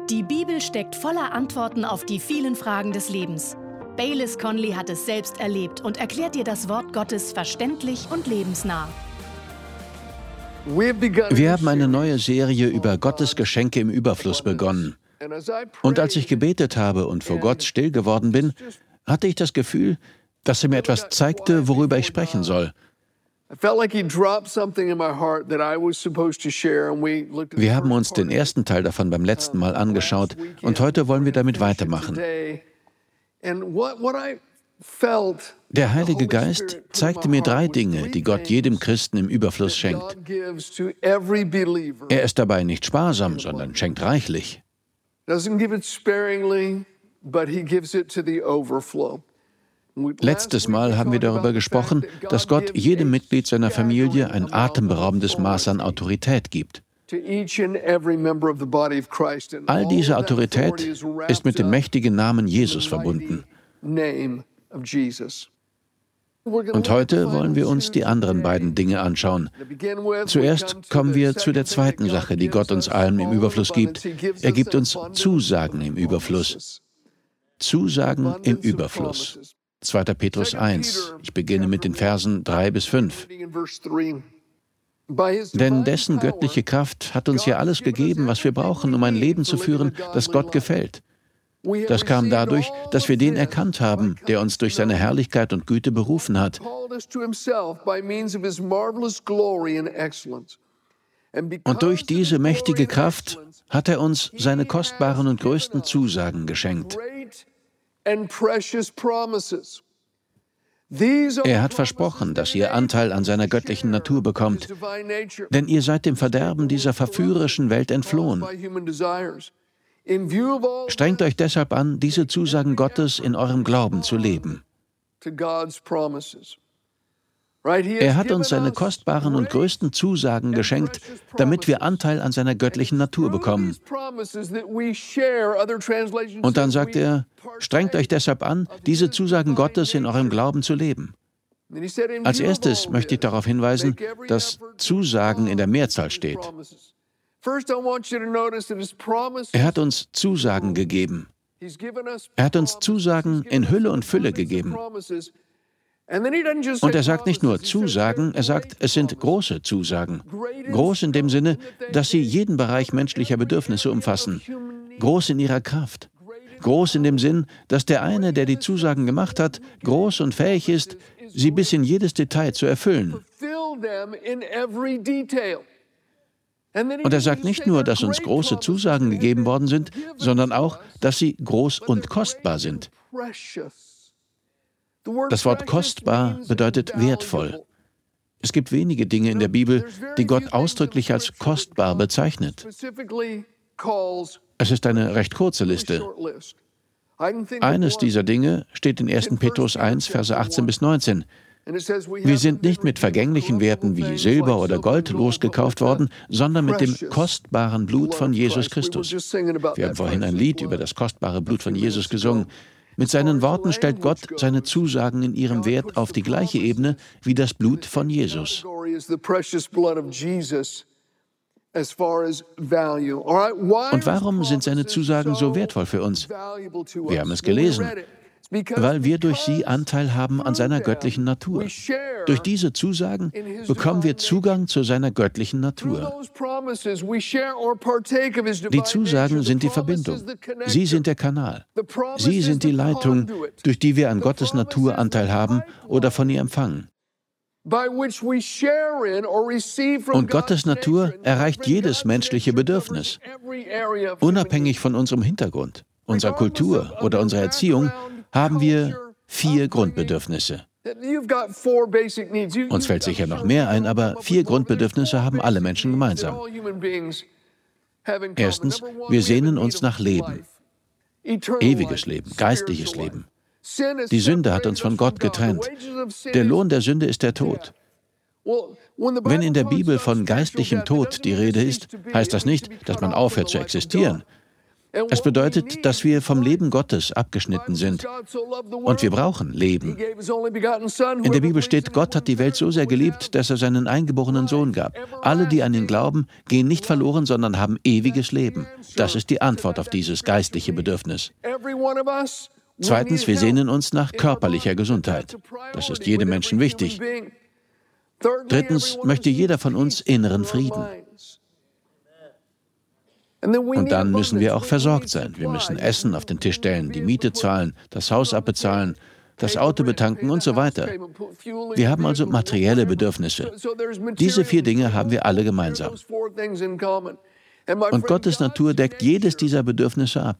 Die Bibel steckt voller Antworten auf die vielen Fragen des Lebens. Baylis Conley hat es selbst erlebt und erklärt dir das Wort Gottes verständlich und lebensnah. Wir haben eine neue Serie über Gottes Geschenke im Überfluss begonnen. Und als ich gebetet habe und vor Gott still geworden bin, hatte ich das Gefühl, dass er mir etwas zeigte, worüber ich sprechen soll. Wir haben uns den ersten Teil davon beim letzten Mal angeschaut und heute wollen wir damit weitermachen. Der Heilige Geist zeigte mir 3 Dinge, die Gott jedem Christen im Überfluss schenkt. Er ist dabei nicht sparsam, sondern schenkt reichlich. Letztes Mal haben wir darüber gesprochen, dass Gott jedem Mitglied seiner Familie ein atemberaubendes Maß an Autorität gibt. All diese Autorität ist mit dem mächtigen Namen Jesus verbunden. Und heute wollen wir uns die anderen beiden Dinge anschauen. Zuerst kommen wir zu der zweiten Sache, die Gott uns allen im Überfluss gibt. Er gibt uns Zusagen im Überfluss. Zusagen im Überfluss. 2. Petrus 1. Ich beginne mit den Versen 3 bis 5. Denn dessen göttliche Kraft hat uns ja alles gegeben, was wir brauchen, um ein Leben zu führen, das Gott gefällt. Das kam dadurch, dass wir den erkannt haben, der uns durch seine Herrlichkeit und Güte berufen hat. Und durch diese mächtige Kraft hat er uns seine kostbaren und größten Zusagen geschenkt. Er hat versprochen, dass ihr Anteil an seiner göttlichen Natur bekommt, denn ihr seid dem Verderben dieser verführerischen Welt entflohen. Strengt euch deshalb an, diese Zusagen Gottes in eurem Glauben zu leben. Er hat uns seine kostbaren und größten Zusagen geschenkt, damit wir Anteil an seiner göttlichen Natur bekommen. Und dann sagt er, strengt euch deshalb an, diese Zusagen Gottes in eurem Glauben zu leben. Als erstes möchte ich darauf hinweisen, dass Zusagen in der Mehrzahl steht. Er hat uns Zusagen gegeben. Er hat uns Zusagen in Hülle und Fülle gegeben. Und er sagt nicht nur Zusagen, er sagt, es sind große Zusagen. Groß in dem Sinne, dass sie jeden Bereich menschlicher Bedürfnisse umfassen. Groß in ihrer Kraft. Groß in dem Sinn, dass der eine, der die Zusagen gemacht hat, groß und fähig ist, sie bis in jedes Detail zu erfüllen. Und er sagt nicht nur, dass uns große Zusagen gegeben worden sind, sondern auch, dass sie groß und kostbar sind. Das Wort kostbar bedeutet wertvoll. Es gibt wenige Dinge in der Bibel, die Gott ausdrücklich als kostbar bezeichnet. Es ist eine recht kurze Liste. Eines dieser Dinge steht in 1. Petrus 1, Verse 18 bis 19. Wir sind nicht mit vergänglichen Werten wie Silber oder Gold losgekauft worden, sondern mit dem kostbaren Blut von Jesus Christus. Wir haben vorhin ein Lied über das kostbare Blut von Jesus gesungen. Mit seinen Worten stellt Gott seine Zusagen in ihrem Wert auf die gleiche Ebene wie das Blut von Jesus. Und warum sind seine Zusagen so wertvoll für uns? Wir haben es gelesen. Weil wir durch sie Anteil haben an seiner göttlichen Natur. Durch diese Zusagen bekommen wir Zugang zu seiner göttlichen Natur. Die Zusagen sind die Verbindung. Sie sind der Kanal. Sie sind die Leitung, durch die wir an Gottes Natur Anteil haben oder von ihr empfangen. Und Gottes Natur erreicht jedes menschliche Bedürfnis, unabhängig von unserem Hintergrund, unserer Kultur oder unserer Erziehung. Haben wir 4 Grundbedürfnisse. Uns fällt sicher noch mehr ein, aber 4 Grundbedürfnisse haben alle Menschen gemeinsam. Erstens, wir sehnen uns nach Leben. Ewiges Leben, geistliches Leben. Die Sünde hat uns von Gott getrennt. Der Lohn der Sünde ist der Tod. Wenn in der Bibel von geistlichem Tod die Rede ist, heißt das nicht, dass man aufhört zu existieren. Es bedeutet, dass wir vom Leben Gottes abgeschnitten sind. Und wir brauchen Leben. In der Bibel steht, Gott hat die Welt so sehr geliebt, dass er seinen eingeborenen Sohn gab. Alle, die an ihn glauben, gehen nicht verloren, sondern haben ewiges Leben. Das ist die Antwort auf dieses geistliche Bedürfnis. Zweitens, wir sehnen uns nach körperlicher Gesundheit. Das ist jedem Menschen wichtig. Drittens möchte jeder von uns inneren Frieden. Und dann müssen wir auch versorgt sein. Wir müssen Essen auf den Tisch stellen, die Miete zahlen, das Haus abbezahlen, das Auto betanken und so weiter. Wir haben also materielle Bedürfnisse. Diese 4 Dinge haben wir alle gemeinsam. Und Gottes Natur deckt jedes dieser Bedürfnisse ab.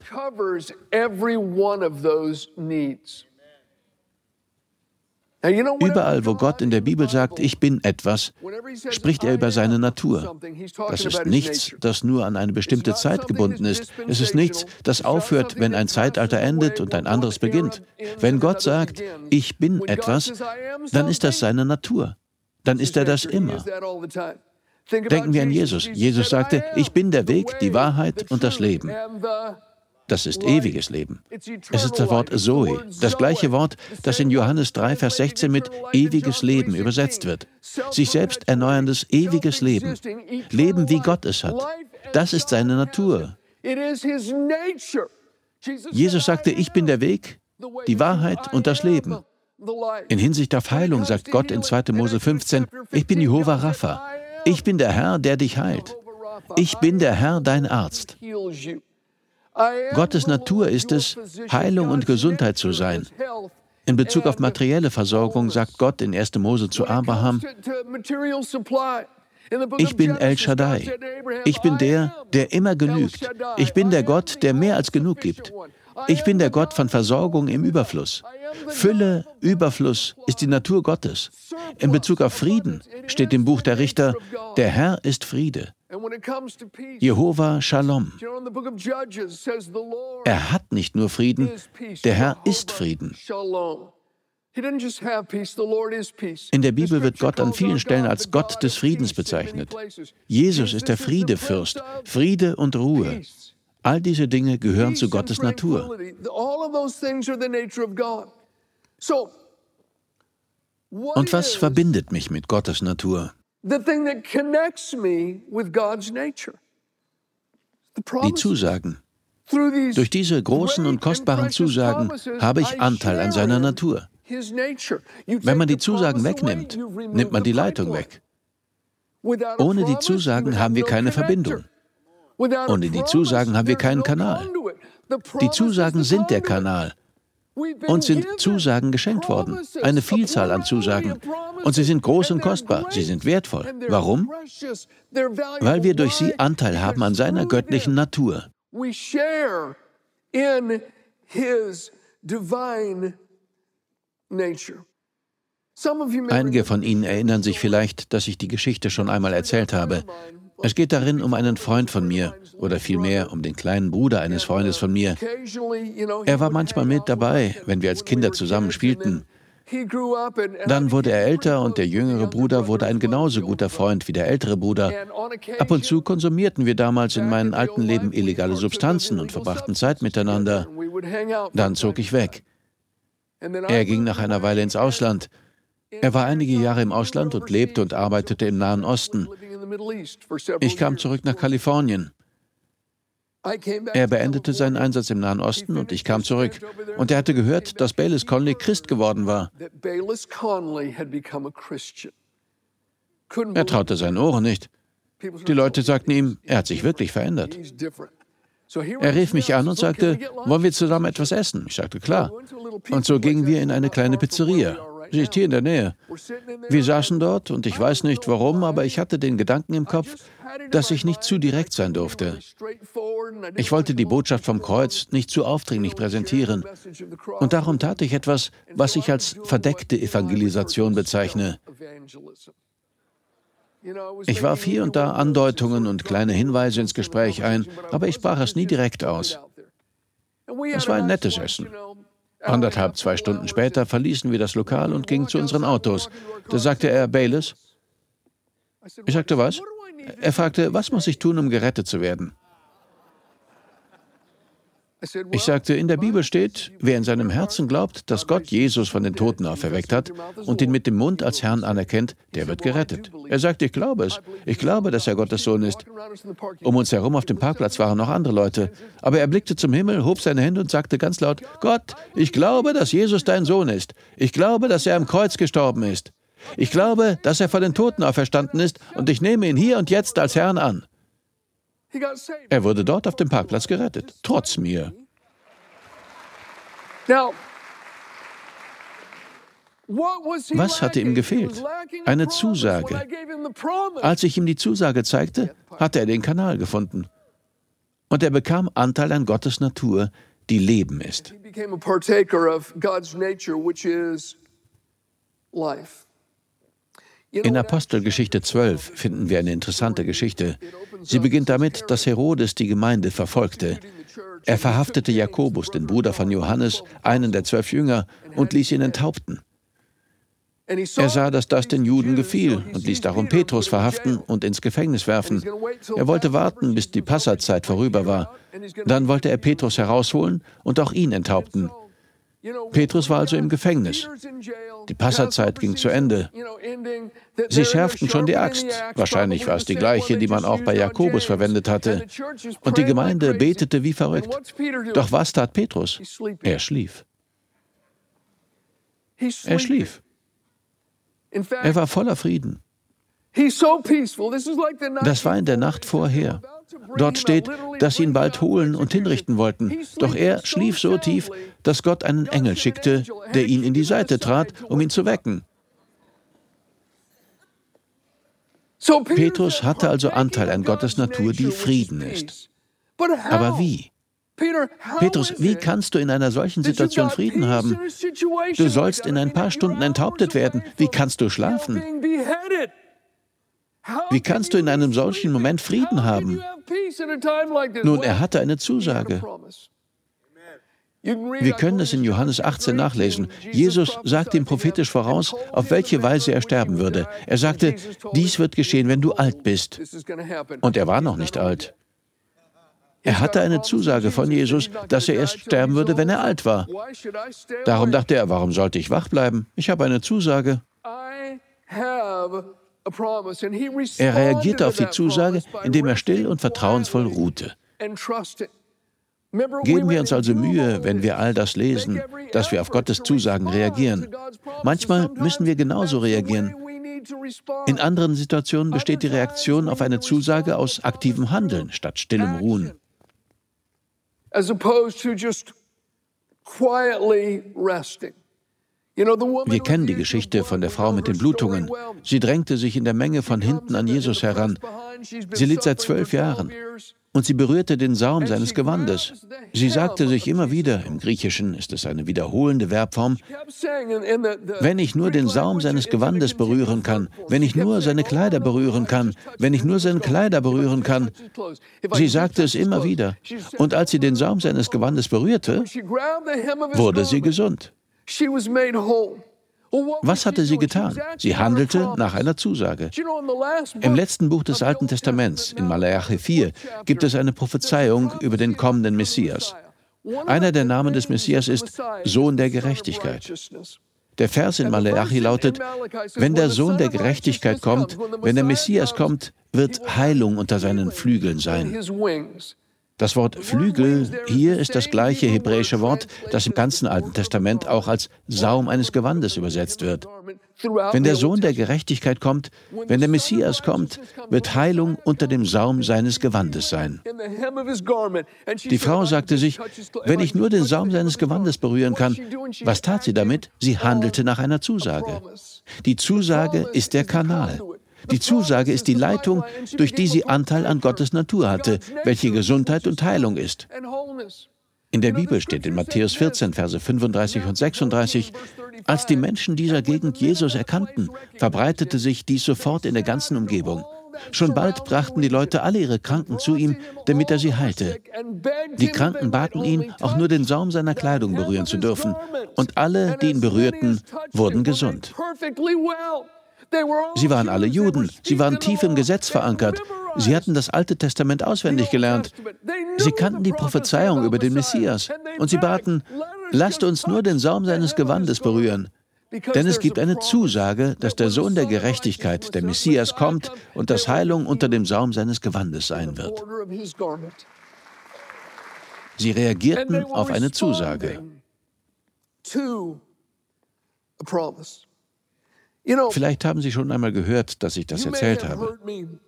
Überall, wo Gott in der Bibel sagt, ich bin etwas, spricht er über seine Natur. Das ist nichts, das nur an eine bestimmte Zeit gebunden ist. Es ist nichts, das aufhört, wenn ein Zeitalter endet und ein anderes beginnt. Wenn Gott sagt, ich bin etwas, dann ist das seine Natur. Dann ist er das immer. Denken wir an Jesus. Jesus sagte, ich bin der Weg, die Wahrheit und das Leben. Das ist ewiges Leben. Es ist das Wort Zoe, das gleiche Wort, das in Johannes 3, Vers 16 mit ewiges Leben übersetzt wird. Sich selbst erneuerndes ewiges Leben. Leben, wie Gott es hat. Das ist seine Natur. Jesus sagte, ich bin der Weg, die Wahrheit und das Leben. In Hinsicht auf Heilung sagt Gott in 2. Mose 15, ich bin Jehova Rapha. Ich bin der Herr, der dich heilt. Ich bin der Herr, dein Arzt. Gottes Natur ist es, Heilung und Gesundheit zu sein. In Bezug auf materielle Versorgung sagt Gott in 1. Mose zu Abraham, ich bin El Shaddai. Ich bin der, der immer genügt. Ich bin der Gott, der mehr als genug gibt. Ich bin der Gott von Versorgung im Überfluss. Fülle, Überfluss ist die Natur Gottes. In Bezug auf Frieden steht im Buch der Richter, der Herr ist Friede. Jehova Shalom. Er hat nicht nur Frieden, der Herr ist Frieden. In der Bibel wird Gott an vielen Stellen als Gott des Friedens bezeichnet. Jesus ist der Friedefürst, Friede und Ruhe. All diese Dinge gehören zu Gottes Natur. Und was verbindet mich mit Gottes Natur? Die Zusagen. Durch diese großen und kostbaren Zusagen habe ich Anteil an seiner Natur. Wenn man die Zusagen wegnimmt, nimmt man die Leitung weg. Ohne die Zusagen haben wir keine Verbindung. Ohne die Zusagen haben wir keinen Kanal. Die Zusagen sind der Kanal. Uns sind Zusagen geschenkt worden, eine Vielzahl an Zusagen. Und sie sind groß und kostbar, sie sind wertvoll. Warum? Weil wir durch sie Anteil haben an seiner göttlichen Natur. Einige von Ihnen erinnern sich vielleicht, dass ich die Geschichte schon einmal erzählt habe. Es geht darin um einen Freund von mir, oder vielmehr um den kleinen Bruder eines Freundes von mir. Er war manchmal mit dabei, wenn wir als Kinder zusammen spielten. Dann wurde er älter und der jüngere Bruder wurde ein genauso guter Freund wie der ältere Bruder. Ab und zu konsumierten wir damals in meinem alten Leben illegale Substanzen und verbrachten Zeit miteinander. Dann zog ich weg. Er ging nach einer Weile ins Ausland. Er war einige Jahre im Ausland und lebte und arbeitete im Nahen Osten. Ich kam zurück nach Kalifornien. Er beendete seinen Einsatz im Nahen Osten und ich kam zurück. Und er hatte gehört, dass Baylis Conley Christ geworden war. Er traute seinen Ohren nicht. Die Leute sagten ihm, er hat sich wirklich verändert. Er rief mich an und sagte, wollen wir zusammen etwas essen? Ich sagte, klar. Und so gingen wir in eine kleine Pizzeria. Sie ist hier in der Nähe. Wir saßen dort und ich weiß nicht warum, aber ich hatte den Gedanken im Kopf, dass ich nicht zu direkt sein durfte. Ich wollte die Botschaft vom Kreuz nicht zu aufdringlich präsentieren. Und darum tat ich etwas, was ich als verdeckte Evangelisation bezeichne. Ich warf hier und da Andeutungen und kleine Hinweise ins Gespräch ein, aber ich sprach es nie direkt aus. Es war ein nettes Essen. 1,5, 2 Stunden später verließen wir das Lokal und gingen zu unseren Autos. Da sagte er, Baylis. Ich sagte, was? Er fragte, was muss ich tun, um gerettet zu werden? Ich sagte, in der Bibel steht, wer in seinem Herzen glaubt, dass Gott Jesus von den Toten auferweckt hat und ihn mit dem Mund als Herrn anerkennt, der wird gerettet. Er sagt, ich glaube es. Ich glaube, dass er Gottes Sohn ist. Um uns herum auf dem Parkplatz waren noch andere Leute. Aber er blickte zum Himmel, hob seine Hände und sagte ganz laut, Gott, ich glaube, dass Jesus dein Sohn ist. Ich glaube, dass er am Kreuz gestorben ist. Ich glaube, dass er von den Toten auferstanden ist und ich nehme ihn hier und jetzt als Herrn an. Er wurde dort auf dem Parkplatz gerettet, trotz mir. Was hatte ihm gefehlt? Eine Zusage. Als ich ihm die Zusage zeigte, hatte er den Kanal gefunden. Und er bekam Anteil an Gottes Natur, die Leben ist. In Apostelgeschichte 12 finden wir eine interessante Geschichte. Sie beginnt damit, dass Herodes die Gemeinde verfolgte. Er verhaftete Jakobus, den Bruder von Johannes, einen der 12 Jünger, und ließ ihn enthaupten. Er sah, dass das den Juden gefiel und ließ darum Petrus verhaften und ins Gefängnis werfen. Er wollte warten, bis die Passazeit vorüber war. Dann wollte er Petrus herausholen und auch ihn enthaupten. Petrus war also im Gefängnis. Die Passazeit ging zu Ende. Sie schärften schon die Axt. Wahrscheinlich war es die gleiche, die man auch bei Jakobus verwendet hatte. Und die Gemeinde betete wie verrückt. Doch was tat Petrus? Er schlief. Er schlief. Er war voller Frieden. Das war in der Nacht vorher. Dort steht, dass sie ihn bald holen und hinrichten wollten. Doch er schlief so tief, dass Gott einen Engel schickte, der ihn in die Seite trat, um ihn zu wecken. Petrus hatte also Anteil an Gottes Natur, die Frieden ist. Aber wie? Petrus, wie kannst du in einer solchen Situation Frieden haben? Du sollst in ein paar Stunden enthauptet werden. Wie kannst du schlafen? Wie kannst du in einem solchen Moment Frieden haben? Nun, er hatte eine Zusage. Wir können es in Johannes 18 nachlesen. Jesus sagte ihm prophetisch voraus, auf welche Weise er sterben würde. Er sagte, dies wird geschehen, wenn du alt bist. Und er war noch nicht alt. Er hatte eine Zusage von Jesus, dass er erst sterben würde, wenn er alt war. Darum dachte er, warum sollte ich wach bleiben? Ich habe eine Zusage. Er reagierte auf die Zusage, indem er still und vertrauensvoll ruhte. Geben wir uns also Mühe, wenn wir all das lesen, dass wir auf Gottes Zusagen reagieren. Manchmal müssen wir genauso reagieren. In anderen Situationen besteht die Reaktion auf eine Zusage aus aktivem Handeln statt stillem Ruhen. Wir kennen die Geschichte von der Frau mit den Blutungen. Sie drängte sich in der Menge von hinten an Jesus heran. Sie litt seit 12 Jahren. Und sie berührte den Saum seines Gewandes. Sie sagte sich immer wieder, im Griechischen ist es eine wiederholende Verbform, wenn ich nur den Saum seines Gewandes berühren kann, wenn ich nur seine Kleider berühren kann, wenn ich nur seine Kleider berühren kann. Sie sagte es immer wieder. Und als sie den Saum seines Gewandes berührte, wurde sie gesund. Was hatte sie getan? Sie handelte nach einer Zusage. Im letzten Buch des Alten Testaments, in Malachi 4, gibt es eine Prophezeiung über den kommenden Messias. Einer der Namen des Messias ist Sohn der Gerechtigkeit. Der Vers in Malachi lautet, wenn der Sohn der Gerechtigkeit kommt, wenn der Messias kommt, wird Heilung unter seinen Flügeln sein. Das Wort Flügel hier ist das gleiche hebräische Wort, das im ganzen Alten Testament auch als Saum eines Gewandes übersetzt wird. Wenn der Sohn der Gerechtigkeit kommt, wenn der Messias kommt, wird Heilung unter dem Saum seines Gewandes sein. Die Frau sagte sich, wenn ich nur den Saum seines Gewandes berühren kann, was tat sie damit? Sie handelte nach einer Zusage. Die Zusage ist der Kanal. Die Zusage ist die Leitung, durch die sie Anteil an Gottes Natur hatte, welche Gesundheit und Heilung ist. In der Bibel steht in Matthäus 14, Verse 35 und 36, als die Menschen dieser Gegend Jesus erkannten, verbreitete sich dies sofort in der ganzen Umgebung. Schon bald brachten die Leute alle ihre Kranken zu ihm, damit er sie heilte. Die Kranken baten ihn, auch nur den Saum seiner Kleidung berühren zu dürfen. Und alle, die ihn berührten, wurden gesund. Sie waren alle Juden, sie waren tief im Gesetz verankert. Sie hatten das Alte Testament auswendig gelernt. Sie kannten die Prophezeiung über den Messias. Und sie baten, lasst uns nur den Saum seines Gewandes berühren. Denn es gibt eine Zusage, dass der Sohn der Gerechtigkeit, der Messias, kommt und dass Heilung unter dem Saum seines Gewandes sein wird. Sie reagierten auf eine Zusage. Vielleicht haben Sie schon einmal gehört, dass ich das erzählt habe.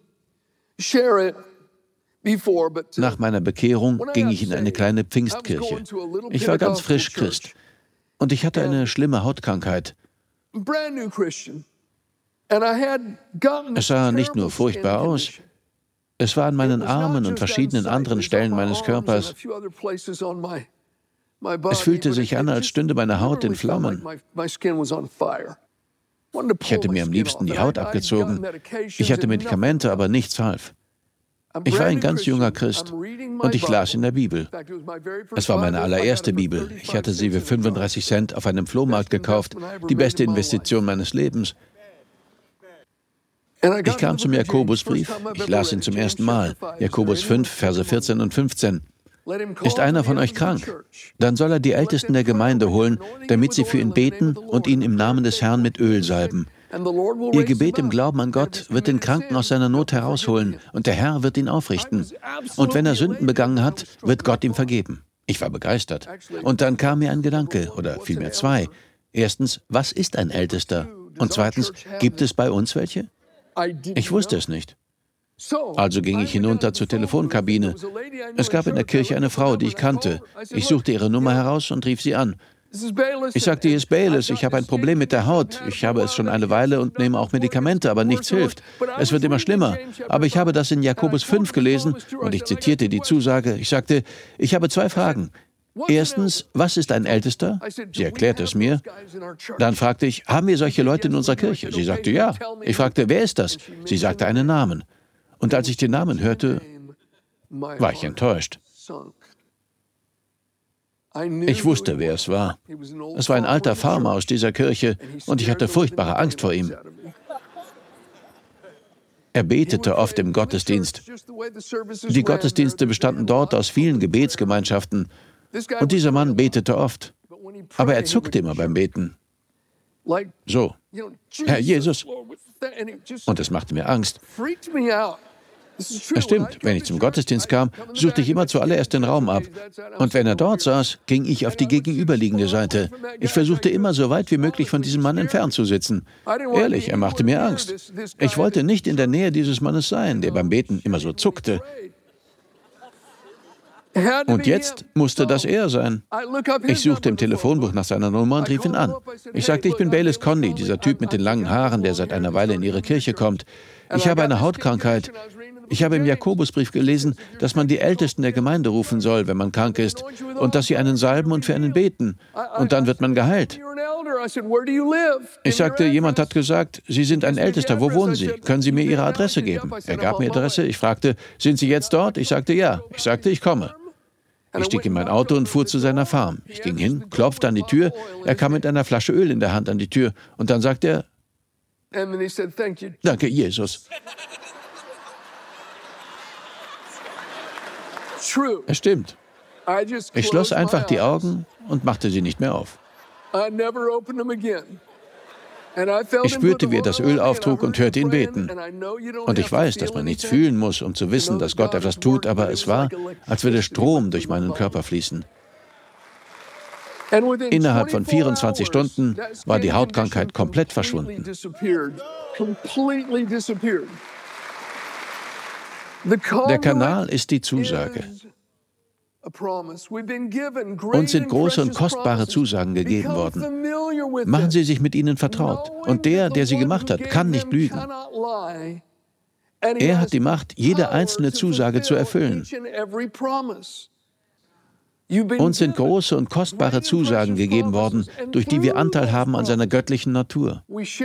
Nach meiner Bekehrung ging ich in eine kleine Pfingstkirche. Ich war ganz frisch Christ und ich hatte eine schlimme Hautkrankheit. Es sah nicht nur furchtbar aus, es war an meinen Armen und verschiedenen anderen Stellen meines Körpers. Es fühlte sich an, als stünde meine Haut in Flammen. Ich hätte mir am liebsten die Haut abgezogen. Ich hatte Medikamente, aber nichts half. Ich war ein ganz junger Christ und ich las in der Bibel. Es war meine allererste Bibel. Ich hatte sie für 35 Cent auf einem Flohmarkt gekauft. Die beste Investition meines Lebens. Ich kam zum Jakobusbrief. Ich las ihn zum ersten Mal. Jakobus 5, Verse 14 und 15. Ist einer von euch krank? Dann soll er die Ältesten der Gemeinde holen, damit sie für ihn beten und ihn im Namen des Herrn mit Öl salben. Ihr Gebet im Glauben an Gott wird den Kranken aus seiner Not herausholen und der Herr wird ihn aufrichten. Und wenn er Sünden begangen hat, wird Gott ihm vergeben. Ich war begeistert. Und dann kam mir ein Gedanke, oder vielmehr zwei. Erstens, was ist ein Ältester? Und zweitens, gibt es bei uns welche? Ich wusste es nicht. Also ging ich hinunter zur Telefonkabine. Es gab in der Kirche eine Frau, die ich kannte. Ich suchte ihre Nummer heraus und rief sie an. Ich sagte, hier ist Baylis, ich habe ein Problem mit der Haut. Ich habe es schon eine Weile und nehme auch Medikamente, aber nichts hilft. Es wird immer schlimmer. Aber ich habe das in Jakobus 5 gelesen und ich zitierte die Zusage. Ich sagte, ich habe zwei Fragen. Erstens, was ist ein Ältester? Sie erklärte es mir. Dann fragte ich, haben wir solche Leute in unserer Kirche? Sie sagte, ja. Ich fragte, wer ist das? Sie sagte einen Namen. Und als ich den Namen hörte, war ich enttäuscht. Ich wusste, wer es war. Es war ein alter Farmer aus dieser Kirche und ich hatte furchtbare Angst vor ihm. Er betete oft im Gottesdienst. Die Gottesdienste bestanden dort aus vielen Gebetsgemeinschaften und dieser Mann betete oft. Aber er zuckte immer beim Beten. So, Herr Jesus. Und es machte mir Angst. Es stimmt, wenn ich zum Gottesdienst kam, suchte ich immer zuallererst den Raum ab. Und wenn er dort saß, ging ich auf die gegenüberliegende Seite. Ich versuchte immer, so weit wie möglich von diesem Mann entfernt zu sitzen. Ehrlich, er machte mir Angst. Ich wollte nicht in der Nähe dieses Mannes sein, der beim Beten immer so zuckte. Und jetzt musste das er sein. Ich suchte im Telefonbuch nach seiner Nummer und rief ihn an. Ich sagte, ich bin Baylis Conley, dieser Typ mit den langen Haaren, der seit einer Weile in Ihre Kirche kommt. Ich habe eine Hautkrankheit. Ich habe im Jakobusbrief gelesen, dass man die Ältesten der Gemeinde rufen soll, wenn man krank ist, und dass sie einen salben und für einen beten. Und dann wird man geheilt. Ich sagte, jemand hat gesagt, Sie sind ein Ältester, wo wohnen Sie? Können Sie mir Ihre Adresse geben? Er gab mir Adresse. Ich fragte, sind Sie jetzt dort? Ich sagte, ja. Ich sagte, ich komme. Ich stieg in mein Auto und fuhr zu seiner Farm. Ich ging hin, klopfte an die Tür. Er kam mit einer Flasche Öl in der Hand an die Tür. Und dann sagte er, danke, Jesus. Es stimmt. Ich schloss einfach die Augen und machte sie nicht mehr auf. Ich spürte, wie er das Öl auftrug und hörte ihn beten. Und ich weiß, dass man nichts fühlen muss, um zu wissen, dass Gott etwas tut, aber es war, als würde Strom durch meinen Körper fließen. Innerhalb von 24 Stunden war die Hautkrankheit komplett verschwunden. Der Kanal ist die Zusage. Uns sind große und kostbare Zusagen gegeben worden. Machen Sie sich mit ihnen vertraut. Und der sie gemacht hat, kann nicht lügen. Er hat die Macht, jede einzelne Zusage zu erfüllen. Uns sind große und kostbare Zusagen gegeben worden, durch die wir Anteil haben an seiner göttlichen Natur.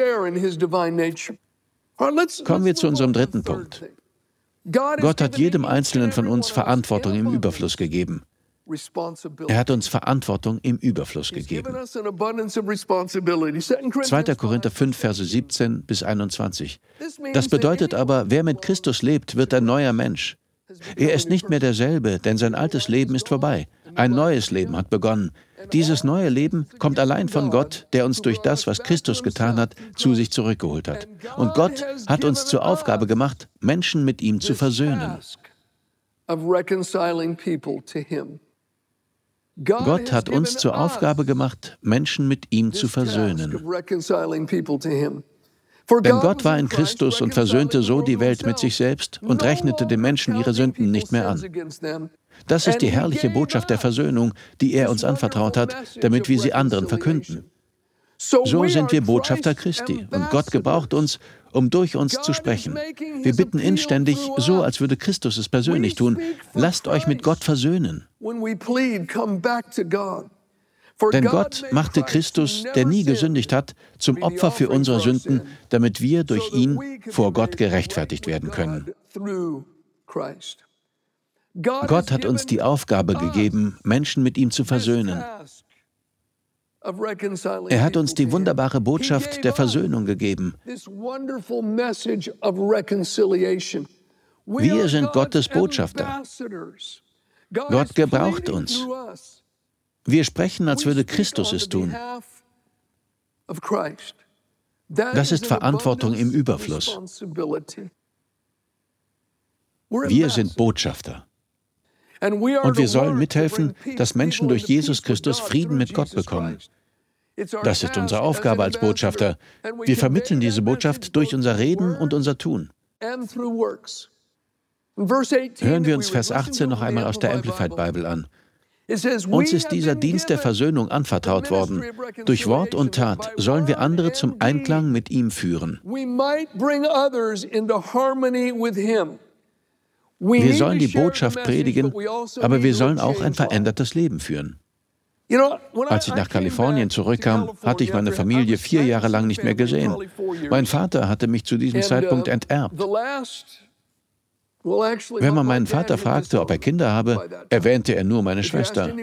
Kommen wir zu unserem dritten Punkt. Gott hat jedem Einzelnen von uns Verantwortung im Überfluss gegeben. Er hat uns Verantwortung im Überfluss gegeben. 2. Korinther 5, Verse 17 bis 21. Das bedeutet aber, wer mit Christus lebt, wird ein neuer Mensch. Er ist nicht mehr derselbe, denn sein altes Leben ist vorbei. Ein neues Leben hat begonnen. Dieses neue Leben kommt allein von Gott, der uns durch das, was Christus getan hat, zu sich zurückgeholt hat. Und Gott hat uns zur Aufgabe gemacht, Menschen mit ihm zu versöhnen. Gott hat uns zur Aufgabe gemacht, Menschen mit ihm zu versöhnen. Denn Gott war in Christus und versöhnte so die Welt mit sich selbst und rechnete den Menschen ihre Sünden nicht mehr an. Das ist die herrliche Botschaft der Versöhnung, die er uns anvertraut hat, damit wir sie anderen verkünden. So sind wir Botschafter Christi und Gott gebraucht uns, um durch uns zu sprechen. Wir bitten inständig, so als würde Christus es persönlich tun, lasst euch mit Gott versöhnen. Denn Gott machte Christus, der nie gesündigt hat, zum Opfer für unsere Sünden, damit wir durch ihn vor Gott gerechtfertigt werden können. Gott hat uns die Aufgabe gegeben, Menschen mit ihm zu versöhnen. Er hat uns die wunderbare Botschaft der Versöhnung gegeben. Wir sind Gottes Botschafter. Gott gebraucht uns. Wir sprechen, als würde Christus es tun. Das ist Verantwortung im Überfluss. Wir sind Botschafter. Und wir sollen mithelfen, dass Menschen durch Jesus Christus Frieden mit Gott bekommen. Das ist unsere Aufgabe als Botschafter. Wir vermitteln diese Botschaft durch unser Reden und unser Tun. Hören wir uns Vers 18 noch einmal aus der Amplified Bible an. Uns ist dieser Dienst der Versöhnung anvertraut worden. Durch Wort und Tat sollen wir andere zum Einklang mit ihm führen. Wir sollen die Botschaft predigen, aber wir sollen auch ein verändertes Leben führen. Als ich nach Kalifornien zurückkam, hatte ich meine Familie 4 Jahre lang nicht mehr gesehen. Mein Vater hatte mich zu diesem Zeitpunkt enterbt. Wenn man meinen Vater fragte, ob er Kinder habe, erwähnte er nur meine Schwester.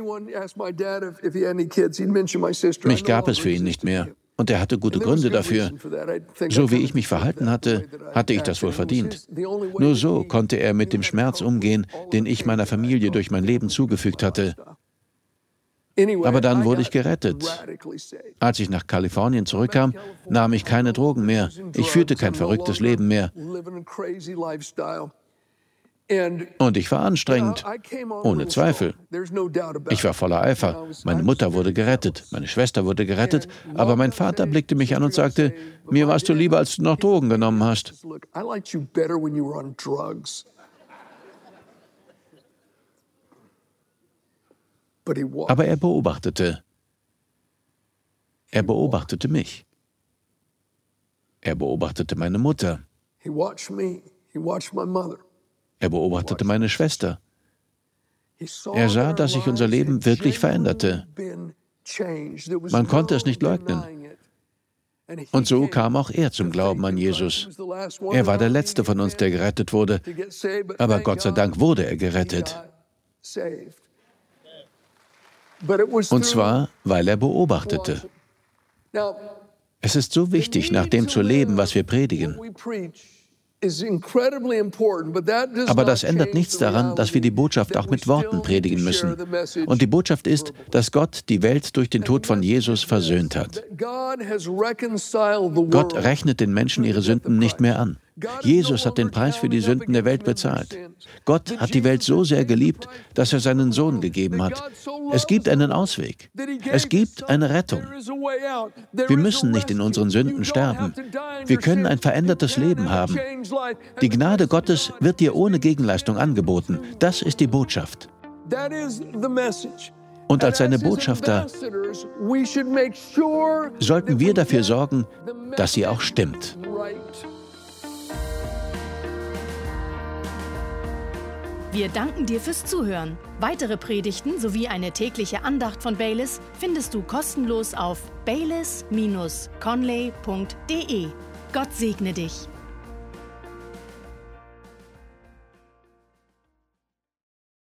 Mich gab es für ihn nicht mehr. Und er hatte gute Gründe dafür. So wie ich mich verhalten hatte, hatte ich das wohl verdient. Nur so konnte er mit dem Schmerz umgehen, den ich meiner Familie durch mein Leben zugefügt hatte. Aber dann wurde ich gerettet. Als ich nach Kalifornien zurückkam, nahm ich keine Drogen mehr. Ich führte kein verrücktes Leben mehr. Und ich war anstrengend, ohne Zweifel. Ich war voller Eifer. Meine Mutter wurde gerettet, meine Schwester wurde gerettet, aber mein Vater blickte mich an und sagte, mir warst du lieber, als du noch Drogen genommen hast. Aber er beobachtete mich. Er beobachtete meine Mutter. Er beobachtete meine Schwester. Er sah, dass sich unser Leben wirklich veränderte. Man konnte es nicht leugnen. Und so kam auch er zum Glauben an Jesus. Er war der Letzte von uns, der gerettet wurde. Aber Gott sei Dank wurde er gerettet. Und zwar, weil er beobachtete. Es ist so wichtig, nach dem zu leben, was wir predigen. Aber das ändert nichts daran, dass wir die Botschaft auch mit Worten predigen müssen. Und die Botschaft ist, dass Gott die Welt durch den Tod von Jesus versöhnt hat. Gott rechnet den Menschen ihre Sünden nicht mehr an. Jesus hat den Preis für die Sünden der Welt bezahlt. Gott hat die Welt so sehr geliebt, dass er seinen Sohn gegeben hat. Es gibt einen Ausweg. Es gibt eine Rettung. Wir müssen nicht in unseren Sünden sterben. Wir können ein verändertes Leben haben. Die Gnade Gottes wird dir ohne Gegenleistung angeboten. Das ist die Botschaft. Und als seine Botschafter sollten wir dafür sorgen, dass sie auch stimmt. Wir danken dir fürs Zuhören. Weitere Predigten sowie eine tägliche Andacht von Baylis findest du kostenlos auf baylis-conley.de. Gott segne dich.